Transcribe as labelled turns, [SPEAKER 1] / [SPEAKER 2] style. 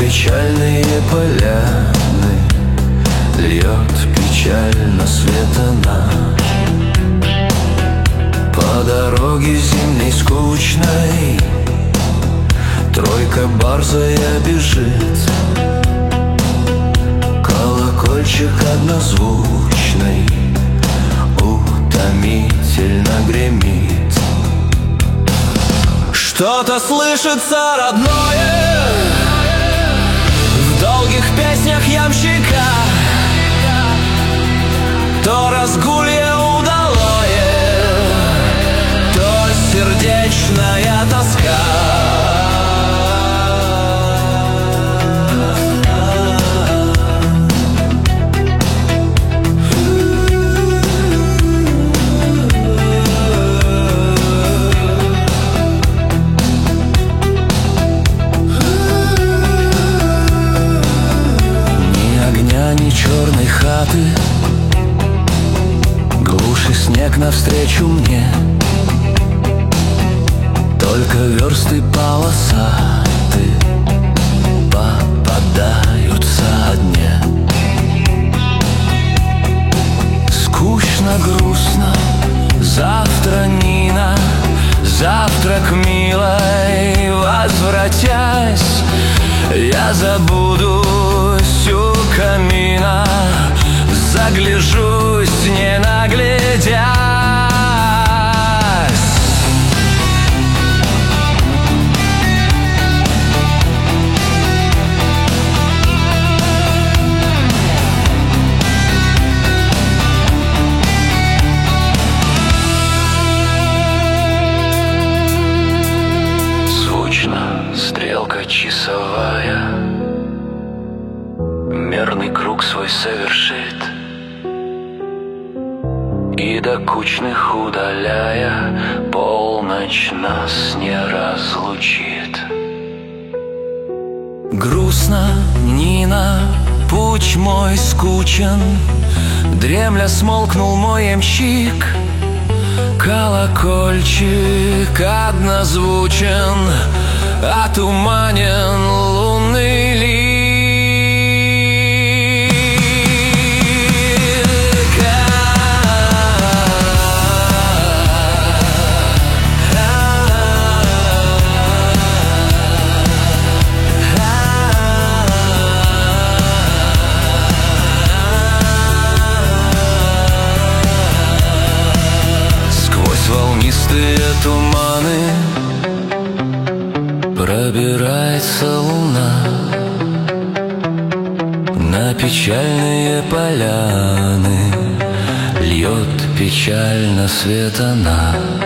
[SPEAKER 1] печальные поляны, льет печально свет она. По дороге зимней скучной тройка борзая бежит, колокольчик однозвучный утомительно гремит. Что-то слышится родное в долгих песнях ямщика, то разгулье удалое, то сердечная тоска. Ни черной хаты, глушь и снег навстречу мне, только версты полосаты попадаются одне. Скучно, грустно, завтра Нина, завтрак милой, возвратясь, я забудусь у камина, загляжусь, не наглядясь. Звучно, стрелка часовая мерный круг свой совершит, и докучных удаляя, полночь нас не разлучит. Грустно, Нина, путь мой скучен, дремля смолкнул мой ямщик, колокольчик однозвучен, отуманен лунный лик. Волнистые туманы пробирается луна, на печальные поляны льет печально свет она.